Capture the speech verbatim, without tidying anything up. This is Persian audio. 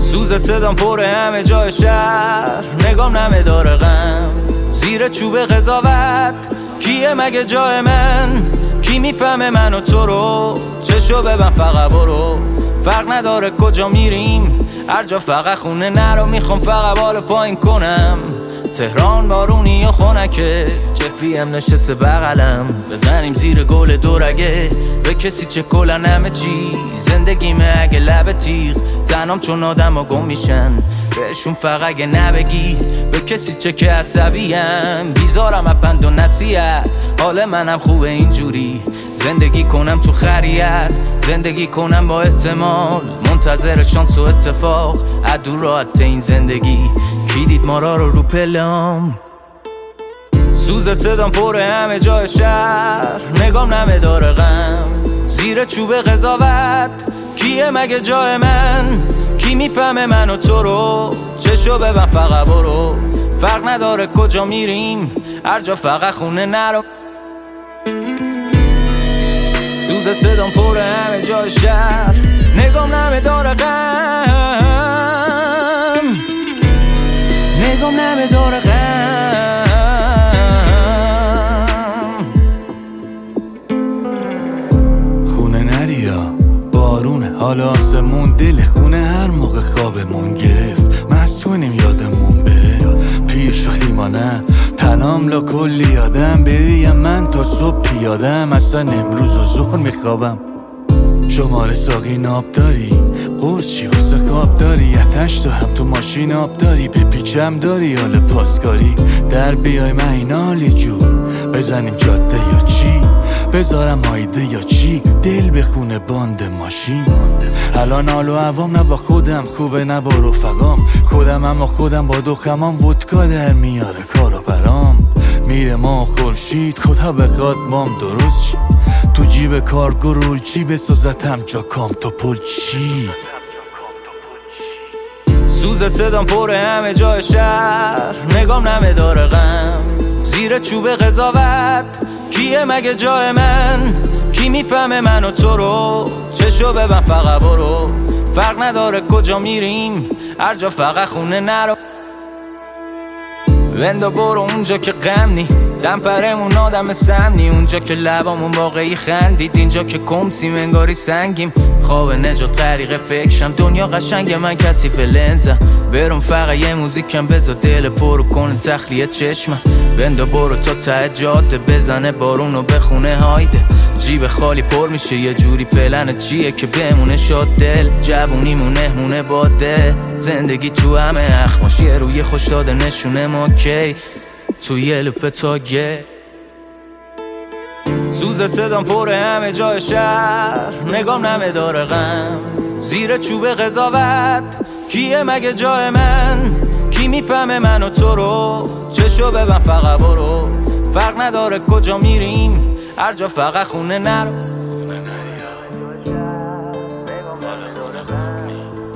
سوز صدام پر همه جای شهر، نگام نمه داره غم زیر چوب قضاوت. کیه مگه جای من؟ کی میفهمه من و تو رو؟ چشو ببن فقط برو، فرق نداره کجا میریم، هر جا فقط خونه نرو. میخوام فقط بالا پایین کنم، تهران بارونی و خونکه، جفیم نشسته بغلم، بزنیم زیر گل دورگه. به کسی چه کلن همه چی، زندگیمه اگه لب تیغ، تنام چون آدم ها گم میشن، بهشون فقط اگه نبگی. به کسی چه که عصبیم، بیزارم اپند و نصیحت، حال منم خوبه اینجوری، زندگی کنم تو خریت، زندگی کنم با احتمال، منتظر شانس و اتفاق، عدو راحت این زندگی. کی دید ما را رو رو پلم؟ سوز صدام پر همه جای شهر، نگام نمه داره غم زیر چوب قضاوت. کیه مگه جای من؟ کی میفهمه من و تو رو؟ چشو ببن فقط برو، فرق نداره کجا میریم، هر جا فقط خونه نرو. سوز صدام پر همه جای شهر، نگام نمه داره غم، نگام نمه داره غم. خونه نریا بارونه، حال آسمون دل خونه، هر موقع خوابمون گرفت مسئولیم یادمون بره. پیر شدیم ما نه تنام لا کلی یادم، بریم من تا صبح پیادم، اصلا امروز و ظهر میخوابم. شماره ساقی ناب داری، قرص چی واسه خواب داری، اتش دارم تو ماشین آب داری، بپیچم داری حال پاسکاری، در بیای مهینالی جور، بزنیم جاده یا چی، بذارم هایده یا چی، دل بخونه باند ماشین. الان حال و عوام نه با خودم خوبه نه با رفقام، خودم اما خودم با دو خمام، ودکا در میاره کارو برام، میره ما خورشید خدا بخواد مام درست شی، تو جیب کارگو رول چی بسازتم جا کام تو پل چی. سوز صدام پر همه جای شهر، نگام نمه داره غم زیر چوب قضاوت. کیه مگه جای من؟ کی میفهمه من و تو رو؟ چشو ببن فقط برو، فرق نداره کجا میریم، هر جا فقط خونه نرو. وندو برو اونجا که غم نی، دم پرمون آدم سمنی، اونجا که لبامون واقعی خندید، اینجا که کمسیم انگاری سنگیم. خواب نجات طریق فکرشم، دنیا قشنگ من کثیف لنزم، برم فقط یه موزیکم بذار دل پرو کنه تخلیه چشمم. وندو برو تا ته جاده، بزنه بارونو بخونه هایده، جیب خالی پر میشه یه جوری، پلن چیه که بمونه شاد دل، جوونیمون مهمونه باده، زندگی تو همه اخماش، یه روی خوش داده نشونه ما کی تو یه لوپ تاگه. سوز صدام پر همه جای شهر، نگام نمه داره غم زیر چوب قضاوت. کیه مگه جای من؟ کی میفهمه من و تو رو؟ چشو ببن فقط برو، فرق نداره کجا میریم، هر جا فقط خونه نرو. خونه نریا حال خونه خوب نی.